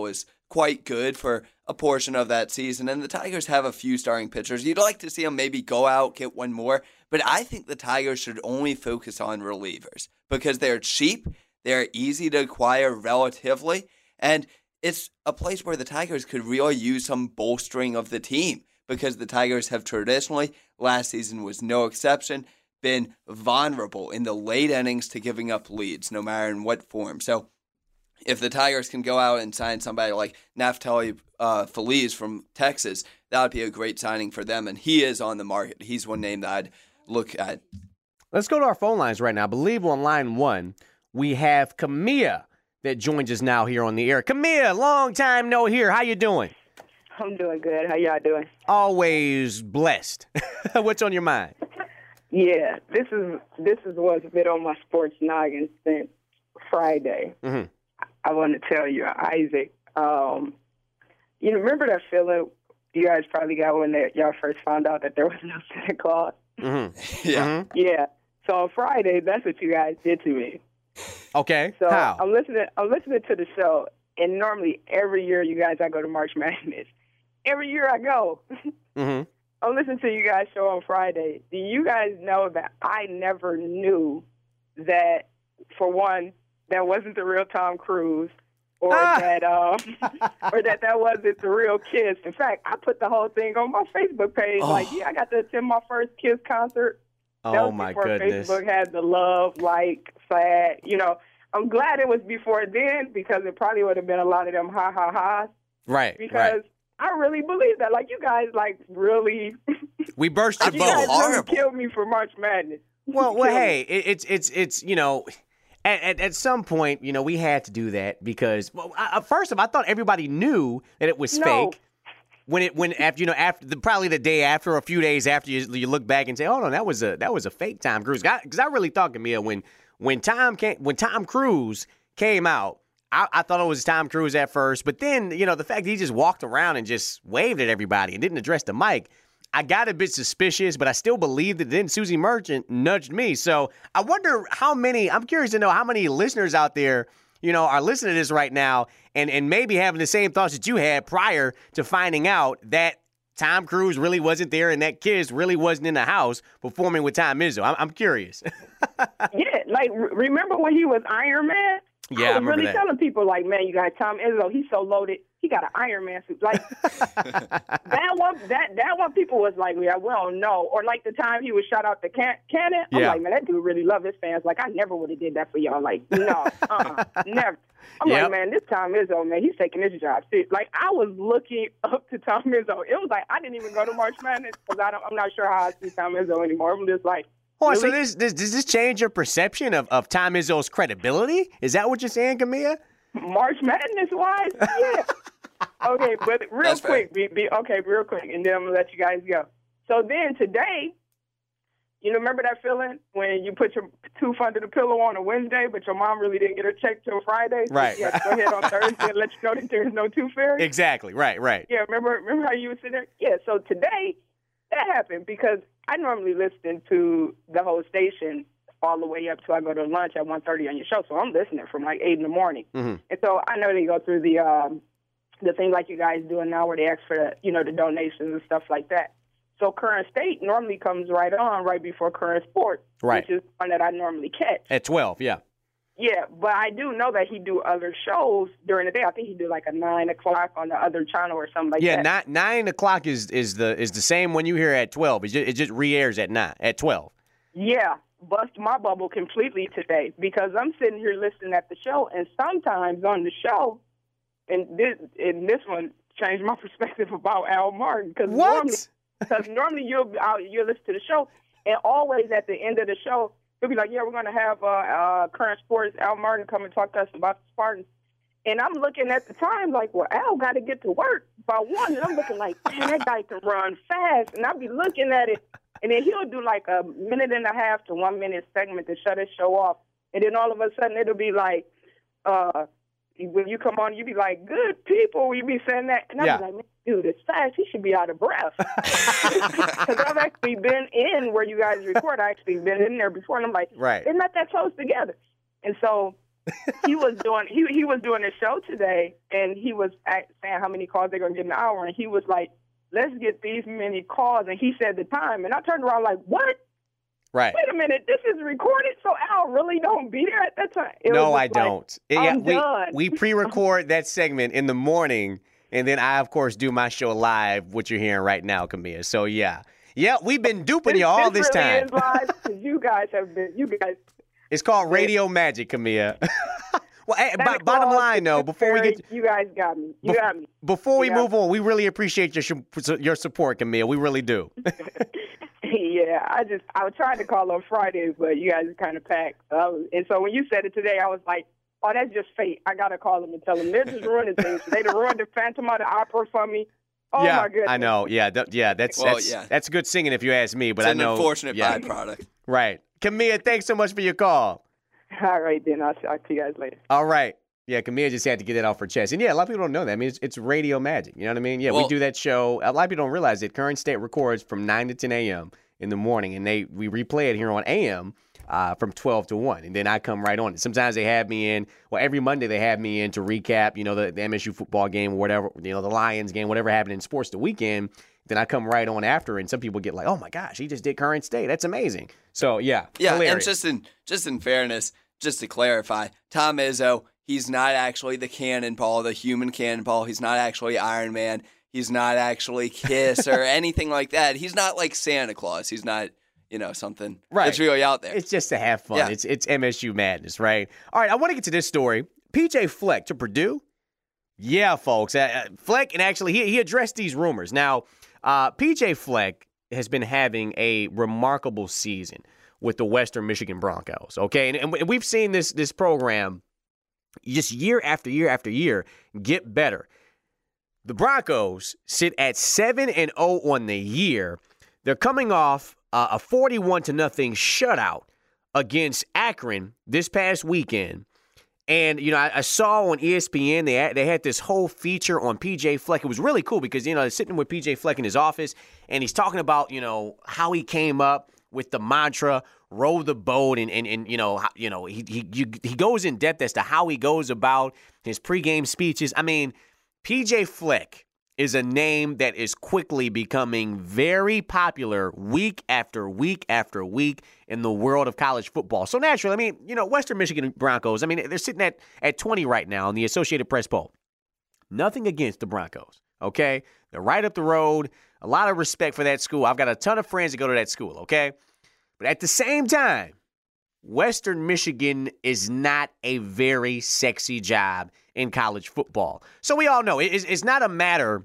quite good for a portion of that season. And the Tigers have a few starting pitchers. You'd like to see them maybe go out, get one more. But I think the Tigers should only focus on relievers because they're cheap, they're easy to acquire relatively, and it's a place where the Tigers could really use some bolstering of the team because the Tigers have traditionally, last season was no exception, been vulnerable in the late innings to giving up leads, no matter in what form. So if the Tigers can go out and sign somebody like Naftali uh, Feliz from Texas, that would be a great signing for them, and he is on the market. He's one name that I'd look at.
Let's go to our phone lines right now. I believe on line one, we have Camilla that joins us now here on the air. Camilla, long time no hear. How you doing?
I'm doing good. How y'all doing?
Always blessed. What's on your mind?
Yeah, this is this is what's been on my sports noggin since Friday.
Mm-hmm.
I want to tell you, Isaac. Um, you remember that feeling you guys probably got when they, y'all first found out that there was no Santa Claus?
Mm-hmm.
Yeah.
Mm-hmm.
Yeah. So on Friday, that's what you guys did to me.
Okay.
So
How?
I'm listening. I'm listening to the show, and normally every year you guys, I go to March Madness. Every year I go.
Mm-hmm.
I'm listening to you guys' show on Friday. Do you guys know that I never knew that, for one, that wasn't the real Tom Cruise, or
Ah.
that um, or that that wasn't the real Kiss? In fact, I put the whole thing on my Facebook page.
Oh.
Like, yeah, I got to attend my first Kiss concert. That
Oh,
was
my
before
goodness.
Facebook had the love, like, sad. You know, I'm glad it was before then because it probably would have been a lot of them ha ha ha's.
Right,
Because
right.
I really believe that. Like, you guys, like, really,
We burst your
I
you
feel
guys
bubble.
really
horrible.
killed me for March Madness.
Well,
You
well,
killed me.
hey, it, it's it's it's you know, at, at at some point, you know, we had to do that because, well, I, first of all, I thought everybody knew that it was
No.
fake. When it when after you know after the, probably the day after or a few days after you you look back and say, oh no, that was a that was a fake Tom Cruise. Because I, I really thought, Camille, when when Tom came when Tom Cruise came out, I, I thought it was Tom Cruise at first, but then you know the fact that he just walked around and just waved at everybody and didn't address the mic, I got a bit suspicious, but I still believed that then Susie Merchant nudged me. So I wonder how many. I'm curious to know how many listeners out there, you know, are listening to this right now and, and maybe having the same thoughts that you had prior to finding out that Tom Cruise really wasn't there and that Kiss really wasn't in the house performing with Tom Izzo. I'm, I'm curious.
Yeah, like, re- remember when he was Iron Man?
Yeah, I
I was
remember
really
that.
telling people, like, man, you got Tom Izzo. He's so loaded. He got an Iron Man suit. Like, that one, that that one, people was like, yeah, we don't know. Or like the time he was shot out the can- cannon. I'm
Yeah.
like, man, that dude really love his fans. Like, I never would have did that for y'all. Like, no, uh-uh, never. I'm
Yep.
like, man, this Tom Izzo, man, he's taking his job serious. Like, I was looking up to Tom Izzo. It was like I didn't even go to March Madness because I don't, I'm not sure how I see Tom Izzo anymore. I'm just like,
Oh, so
really?
this, this does this change your perception of, of Tom Izzo's credibility? Is that what you're saying, Camilla?
March Madness wise, yeah. Okay, but real
That's fair.
quick, be, be, okay, real quick, and then I'm gonna let you guys go. So then today, you know, remember that feeling when you put your tooth under the pillow on a Wednesday, but your mom really didn't get her check till Friday? So
Right.
she had to go ahead on Thursday and let you know that there's no tooth fairy.
Exactly. Right. Right.
Yeah, remember, remember how you were sitting there? Yeah. So today, that happened because I normally listen to the whole station all the way up till I go to lunch at one thirty on your show. So I'm listening from like eight in the morning.
Mm-hmm.
And so I know they go through the um, the thing like you guys doing now where they ask for the, you know, the donations and stuff like that. So Current State normally comes right on right before Current Sports,
Right.
which is one that I normally catch.
At twelve, yeah.
Yeah, but I do know that he do other shows during the day. I think he do like a nine o'clock on the other channel or something like
Yeah,
that.
nine, nine o'clock is, is the is the same when you hear at twelve. It just, it just re-airs at nine at twelve.
Yeah, bust my bubble completely today because I'm sitting here listening at the show, and sometimes on the show, and this and this one changed my perspective about Al Martin because normally,
What?
because normally you'll out you'll listen to the show, and always at the end of the show he'll be like, "Yeah, we're gonna have uh, uh, Current Sports Al Martin come and talk to us about the Spartans." And I'm looking at the time like, well, Al got to get to work by one. And I'm looking like, man, that guy can run fast. And I'll be looking at it. And then he'll do like a minute and a half to one minute segment to shut his show off. And then all of a sudden it'll be like, uh, when you come on, you be like, good people. You be saying that. And I'll
Yeah.
be like, man, dude, it's fast. He should be out of breath. Because I've actually been in where you guys record. I actually been in there before. And I'm like,
Right.
they're not that close together. And so he was doing he he was doing a show today, and he was act, saying how many calls they're gonna get an hour, and he was like, "Let's get these many calls," and he said the time, and I turned around like, "What?
Right.
Wait a minute, this is recorded, so Al really don't be there at that time." It
no, I
like,
don't.
I'm
yeah, we
done.
we pre-record that segment in the morning, and then I of course do my show live. What you're hearing right now, Camille. So yeah, yeah, we've been duping
this,
you all this,
this really
time.
Is live 'cause you guys have been. You guys.
It's called radio magic, Camille. Well, hey, b- bottom line though, before we get,
you guys got me. You
bef-
got me.
Before we
you
move on, we really appreciate your sh- your support, Camille. We really do.
Yeah, I just I was trying to call on Fridays, but you guys are kind of packed. So I was, and so when you said it today, I was like, "Oh, that's just fate." I gotta call them and tell them they're just ruining things. They done ruined the Phantom of the Opera for me. Oh
yeah,
my goodness.
I know. Yeah, th- yeah, that's
Well,
that's
yeah.
that's good singing if you ask me. But
It's
I
an
know,
unfortunate
yeah.
byproduct.
Right, Camille. Thanks so much for your call.
All right, then I'll talk to you guys later.
All right. Yeah, Camille just had to get it off her chest. And yeah, a lot of people don't know that. I mean, it's, it's radio magic. You know what I mean? Yeah,
Well-
we do that show. A lot of people don't realize that Current State records from nine to ten a.m. in the morning, and they we replay it here on A M uh, from twelve to one, and then I come right on it. Sometimes they have me in, well, every Monday they have me in to recap, you know, the, the M S U football game or whatever, you know, the Lions game, whatever happened in sports the weekend. Then I come right on after, and some people get like, oh, my gosh, he just did Current State. That's amazing. So, yeah,
Yeah,
hilarious.
and just in just in fairness, just to clarify, Tom Izzo, he's not actually the Cannonball, the human Cannonball. He's not actually Iron Man. He's not actually Kiss or anything like that. He's not like Santa Claus. He's not, you know, something
Right.
that's really out there.
It's just to have fun.
Yeah.
It's it's M S U madness, right? All right, I want to get to this story. P J Fleck to Purdue. Yeah, folks. Uh, Fleck, and actually, he, he addressed these rumors. Now, uh, P J Fleck has been having a remarkable season with the Western Michigan Broncos, okay? And, and we've seen this this program just year after year after year get better. The Broncos sit at seven and oh on the year. They're coming off uh, a forty-one to nothing shutout against Akron this past weekend. And, you know, I, I saw on E S P N, they had, they had this whole feature on P J Fleck. It was really cool because, you know, they're sitting with P J Fleck in his office, and he's talking about, you know, how he came up with the mantra, row the boat, and, and, and you know, how, you know he, he, he goes in depth as to how he goes about his pregame speeches. I mean, P J Fleck is a name that is quickly becoming very popular week after week after week in the world of college football. So naturally, I mean, you know, Western Michigan Broncos, I mean, they're sitting at, at twenty right now in the Associated Press poll. Nothing against the Broncos, okay? They're right up the road. A lot of respect for that school. I've got a ton of friends that go to that school, okay? But at the same time, Western Michigan is not a very sexy job in college football. So we all know it, it's not a matter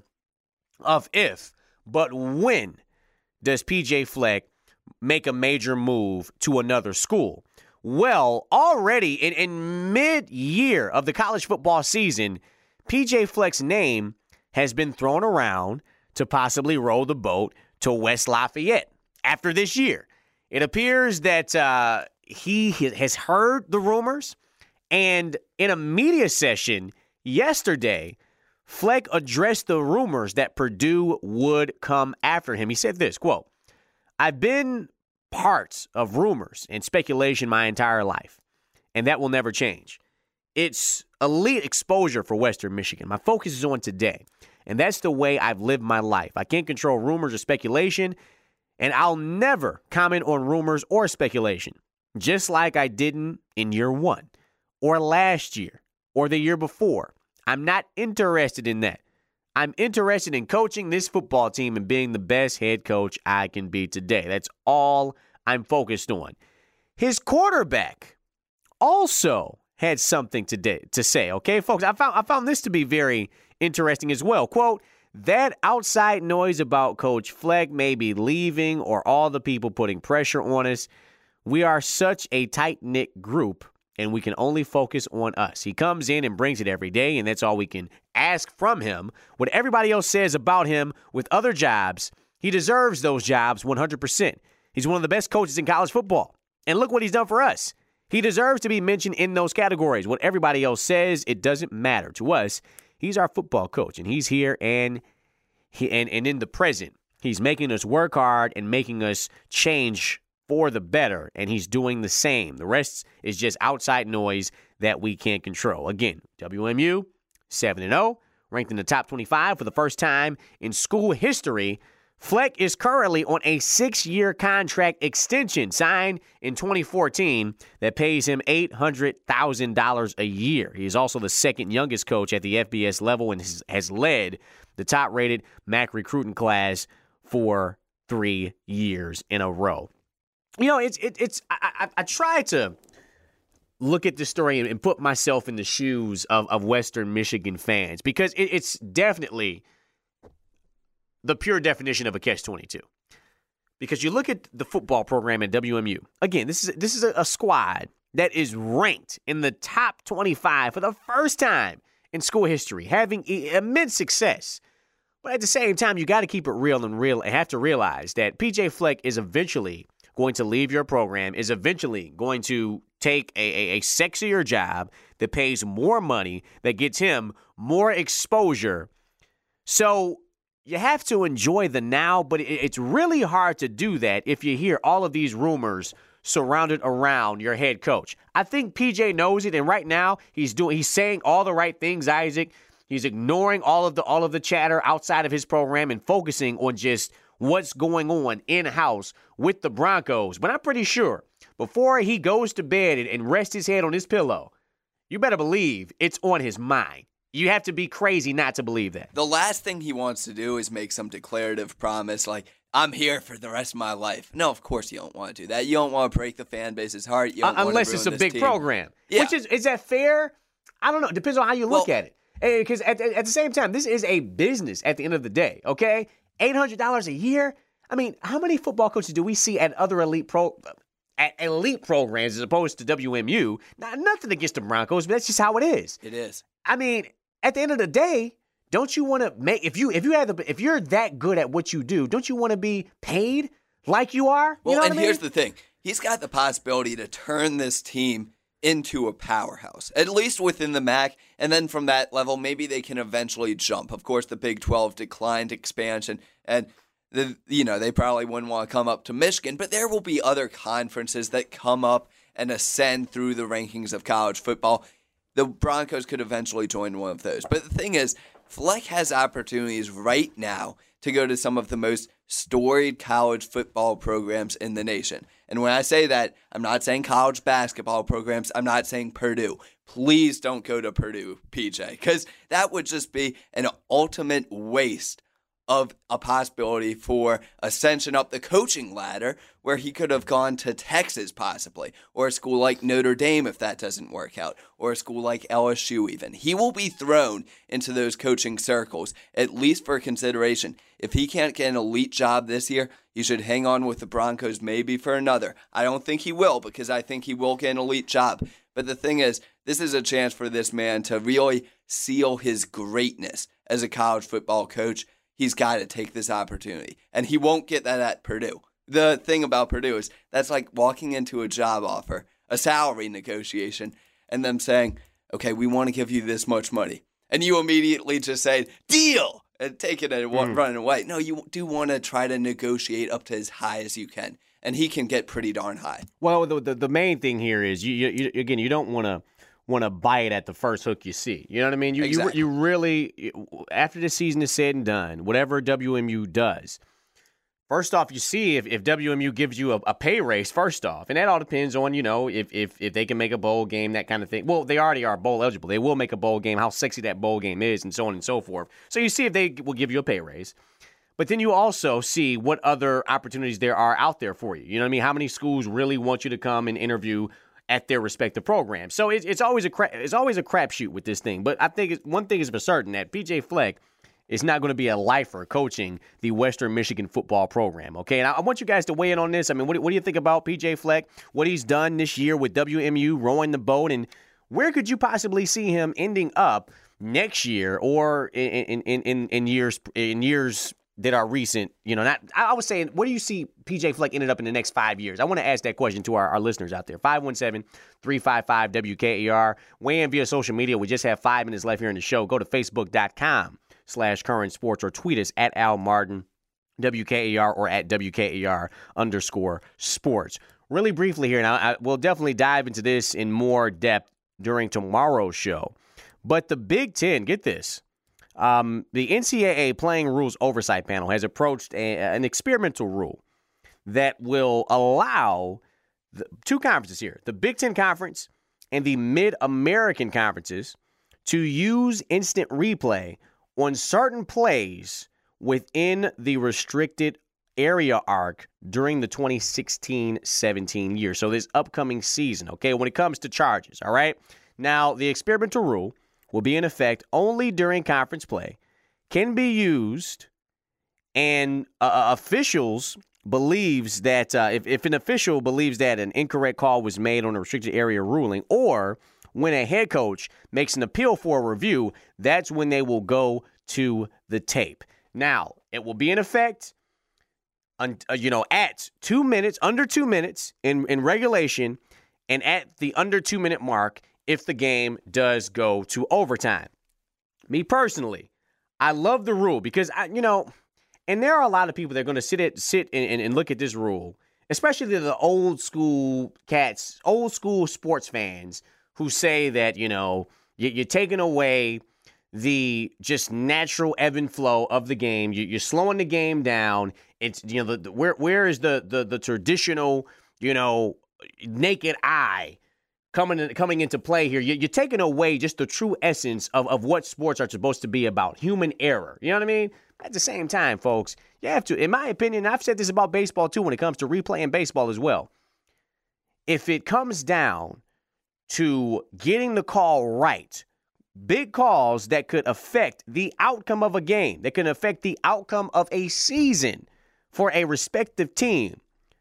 of if, but when does P J Fleck make a major move to another school? Well, already in, in mid-year of the college football season, P J Fleck's name has been thrown around to possibly row the boat to West Lafayette after this year. It appears that uh, he has heard the rumors, and in a media session yesterday, Fleck addressed the rumors that Purdue would come after him. He said this, quote, "I've been parts of rumors and speculation my entire life, and that will never change. It's elite exposure for Western Michigan. My focus is on today, and that's the way I've lived my life. I can't control rumors or speculation, and I'll never comment on rumors or speculation, just like I didn't in year one or last year or the year before. I'm not interested in that. I'm interested in coaching this football team and being the best head coach I can be today. That's all I'm focused on." His quarterback also had something to, de- to say, okay, folks? I found, I found this to be very interesting as well. Quote, "That outside noise about Coach Fleck maybe leaving or all the people putting pressure on us, we are such a tight-knit group, and we can only focus on us. He comes in and brings it every day, and that's all we can ask from him. What everybody else says about him with other jobs, he deserves those jobs one hundred percent. He's one of the best coaches in college football. And look what he's done for us. He deserves to be mentioned in those categories. What everybody else says, it doesn't matter. To us, he's our football coach, and he's here and he and, and in the present. He's making us work hard and making us change for the better, and he's doing the same. The rest is just outside noise that we can't control. Again, W M U, seven and oh, ranked in the top twenty-five for the first time in school history. Fleck is currently on a six-year contract extension signed in twenty fourteen that pays him eight hundred thousand dollars a year. He is also the second youngest coach at the F B S level and has led the top-rated M A C recruiting class for three years in a row. You know, it's it, it's I, I, I try to look at this story and put myself in the shoes of, of Western Michigan fans because it, it's definitely the pure definition of a catch twenty-two. Because you look at the football program at W M U. Again, this is this is a, a squad that is ranked in the top twenty-five for the first time in school history, having immense success. But at the same time, you got to keep it real and real and have to realize that P J Fleck is eventually going to leave your program, is eventually going to take a, a, a sexier job that pays more money, that gets him more exposure. So you have to enjoy the now, but it, it's really hard to do that if you hear all of these rumors surrounded around your head coach. I think P J knows it, and right now he's doing he's saying all the right things, Isaac. He's ignoring all of the all of the chatter outside of his program and focusing on just what's going on in-house with the Broncos. But I'm pretty sure before he goes to bed and, and rests his head on his pillow, you better believe it's on his mind. You have to be crazy not to believe that.
The last thing he wants to do is make some declarative promise like, I'm here for the rest of my life. No, of course you don't want to do that. You don't want to break the fan base's heart. You don't
uh, unless
want to
it's a
ruin
big
this team.
program.
Yeah.
Which is, is that fair? I don't know. It depends on how you look
well,
at it. Because at, at the same time, this is a business at the end of the day, okay? eight hundred dollars a year? I mean, how many football coaches do we see at other elite pro at elite programs as opposed to W M U? Now, nothing against the Broncos, but that's just how it is.
It is.
I mean, at the end of the day, don't you want to make if you if you have the if you're that good at what you do, don't you want to be paid like you are? You
well,
know what
and
I mean?
here's the thing: he's got the possibility to turn this team into a powerhouse, at least within the M A C, and then from that level, maybe they can eventually jump. Of course, the Big twelve declined expansion, and the you know they probably wouldn't want to come up to Michigan, but there will be other conferences that come up and ascend through the rankings of college football. The Broncos could eventually join one of those. But the thing is, Fleck has opportunities right now to go to some of the most storied college football programs in the nation. And when I say that, I'm not saying college basketball programs. I'm not saying Purdue. Please don't go to Purdue, P J, because that would just be an ultimate waste of a possibility for ascension up the coaching ladder where he could have gone to Texas possibly, or a school like Notre Dame if that doesn't work out, or a school like L S U even. He will be thrown into those coaching circles, at least for consideration. If he can't get an elite job this year, he should hang on with the Broncos maybe for another. I don't think he will because I think he will get an elite job. But the thing is, this is a chance for this man to really seal his greatness as a college football coach. He's got to take this opportunity, and he won't get that at Purdue. The thing about Purdue is that's like walking into a job offer, a salary negotiation, and them saying, okay, we want to give you this much money. And you immediately just say, deal, and take it and mm. run away. No, you do want to try to negotiate up to as high as you can, and he can get pretty darn high.
Well, the the, the main thing here is, you, you, you again, you don't want to want to bite at the first hook you see. You know what I mean? You,
exactly.
you you really, after the season is said and done, whatever W M U does, first off, you see if, if W M U gives you a, a pay raise, first off. And that all depends on, you know, if, if if they can make a bowl game, that kind of thing. Well, they already are bowl eligible. They will make a bowl game, how sexy that bowl game is, and so on and so forth. So you see if they will give you a pay raise. But then you also see what other opportunities there are out there for you. You know what I mean? How many schools really want you to come and interview at their respective programs. So it's it's always a cra- it's always a crapshoot with this thing. But I think it's, one thing is for certain, that P J Fleck is not going to be a lifer coaching the Western Michigan football program. Okay, and I, I want you guys to weigh in on this. I mean, what, what do you think about P J Fleck? What he's done this year with W M U, rowing the boat, and where could you possibly see him ending up next year or in in in, in years in years? that are recent, you know, not, I was saying, where do you see P J Fleck ended up in the next five years? I want to ask that question to our, our listeners out there. five one seven, three five five, W K A R. Weigh in via social media. We just have five minutes left here in the show. Go to facebook.com slash current sports or tweet us at Al Martin W K A R or at W K A R underscore sports. Really briefly here, and I, I, we'll definitely dive into this in more depth during tomorrow's show. But the Big Ten, get this, um, the N C double A Playing Rules Oversight Panel has approached a, an experimental rule that will allow the, two conferences here, the Big Ten Conference and the Mid-American Conferences, to use instant replay on certain plays within the restricted area arc during the twenty sixteen seventeen year. So this upcoming season, okay, when it comes to charges, all right? Now, the experimental rule will be in effect only during conference play, can be used, and uh, officials believes that uh, if, if an official believes that an incorrect call was made on a restricted area ruling, or when a head coach makes an appeal for a review, that's when they will go to the tape. Now, it will be in effect, un, uh, you know, at two minutes, under two minutes in, in regulation, and at the under two-minute mark if the game does go to overtime. Me personally, I love the rule because, I, you know, and there are a lot of people that are going to sit at, sit and, and look at this rule, especially the old school cats, old school sports fans who say that, you know, you're taking away the just natural ebb and flow of the game. You're slowing the game down. It's, you know, the, the, where where is the, the the traditional, you know, naked eye coming in, coming into play here? You're taking away just the true essence of, of what sports are supposed to be about, human error. You know what I mean? At the same time, folks, you have to, in my opinion, I've said this about baseball too when it comes to replaying baseball as well. If it comes down to getting the call right, big calls that could affect the outcome of a game, that can affect the outcome of a season for a respective team,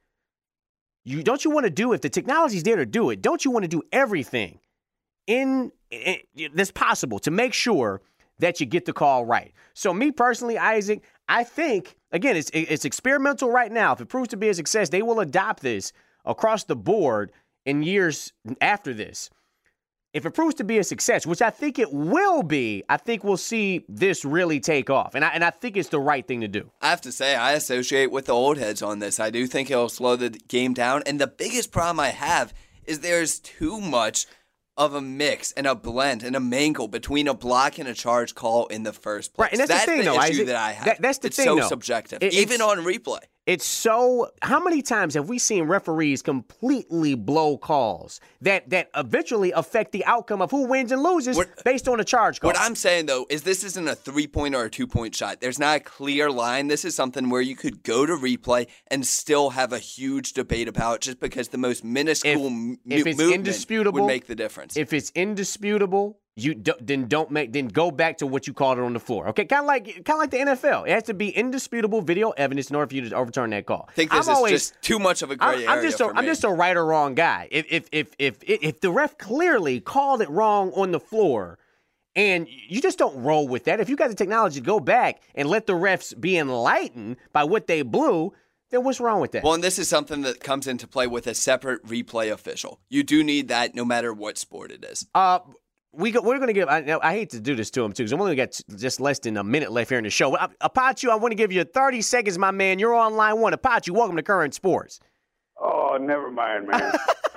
you don't you want to do, if the technology is there to do it, don't you want to do everything in, in that's possible to make sure that you get the call right? So me personally, Isaac, I think, again, it's it's experimental right now. If it proves to be a success, they will adopt this across the board in years after this. If it proves to be a success, which I think it will be, I think we'll see this really take off. And I, and I think it's the right thing to do.
I have to say, I associate with the old heads on this. I do think it'll slow the game down. And the biggest problem I have is there's too much of a mix and a blend and a mangle between a block and a charge call in the first place.
Right, and that's,
that's
the thing,
the
though,
issue
Isaac.
that I have.
That, that's the
it's
thing,
so
though.
subjective,
It,
even on replay.
It's so, how many times have we seen referees completely blow calls that that eventually affect the outcome of who wins and loses what, based on a charge call?
What I'm saying, though, is this isn't a three-point or a two-point shot. There's not a clear line. This is something where you could go to replay and still have a huge debate about it just because the most minuscule
if,
m-
if it's
movement
indisputable,
would make the difference.
If it's indisputable, you do, then don't make then go back to what you called it on the floor. Okay, kind of like kind of like the N F L. It has to be indisputable video evidence in order for you to overturn that call.
I think this
I'm
is
always,
just too much of a gray
I'm,
area
I'm just a,
for
I'm
me.
just a right or wrong guy. If if if if if the ref clearly called it wrong on the floor, and you just don't roll with that. If you got the technology to go back and let the refs be enlightened by what they blew, then what's wrong with that?
Well, and this is something that comes into play with a separate replay official. You do need that no matter what sport it is.
Uh. We go, we're going to give, I, I hate to do this to him, too, because I'm only got just less than a minute left here in the show. Apache, I want to give you thirty seconds, my man. You're on line one. Apache, welcome to Current Sports.
Oh, never mind, man.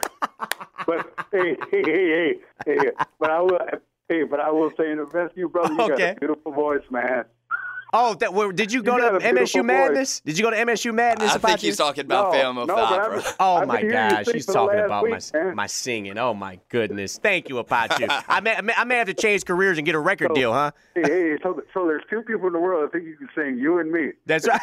But, hey, hey, hey, hey, hey, but I will, hey, but I will say in the best of you, brother, you
okay.
got a beautiful voice, man.
Oh, that, well, did you go
you
to M S U Madness?
Voice.
Did you go to M S U Madness,
I
Apache?
think he's talking about
no,
Famo
no,
Fabra.
Oh,
I've
my
been
gosh. He's talking about
week,
my
man.
my singing. Oh, my goodness. Thank you, Apache. I, may, I may have to change careers and get a record
so,
deal, huh?
Hey, hey, so, so there's two people in the world that think you can sing, you and me.
That's right.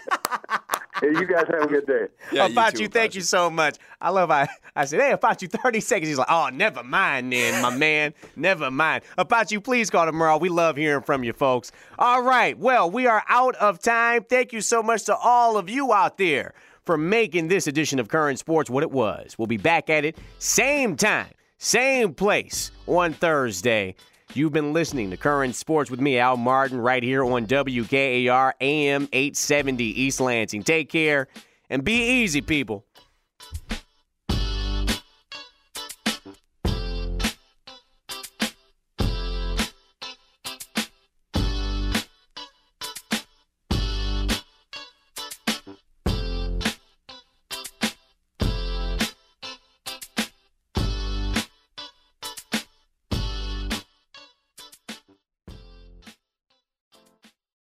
Hey, you guys have a good day.
Yeah,
Apache,
you too,
thank
Apache.
you so much. I love how I said, hey, Apache, thirty seconds. He's like, oh, never mind then, my man. Never mind. Apache, please call tomorrow. We love hearing from you, folks. All right. Well, we are out of time. Thank you so much to all of you out there for making this edition of Current Sports what it was. We'll be back at it same time, same place on Thursday. You've been listening to Current Sports with me, Al Martin, right here on W K A R A M eight seventy East Lansing. Take care and be easy, people.